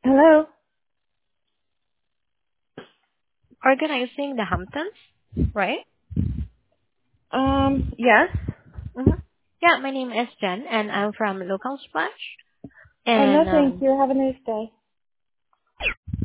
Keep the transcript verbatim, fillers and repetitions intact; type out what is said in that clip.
Hello? Organizing the Hamptons, right? Um, yes. Mm-hmm. Yeah, my name is Jen, and I'm from Local Splash. Oh, no, And thank um, you. Have a nice day.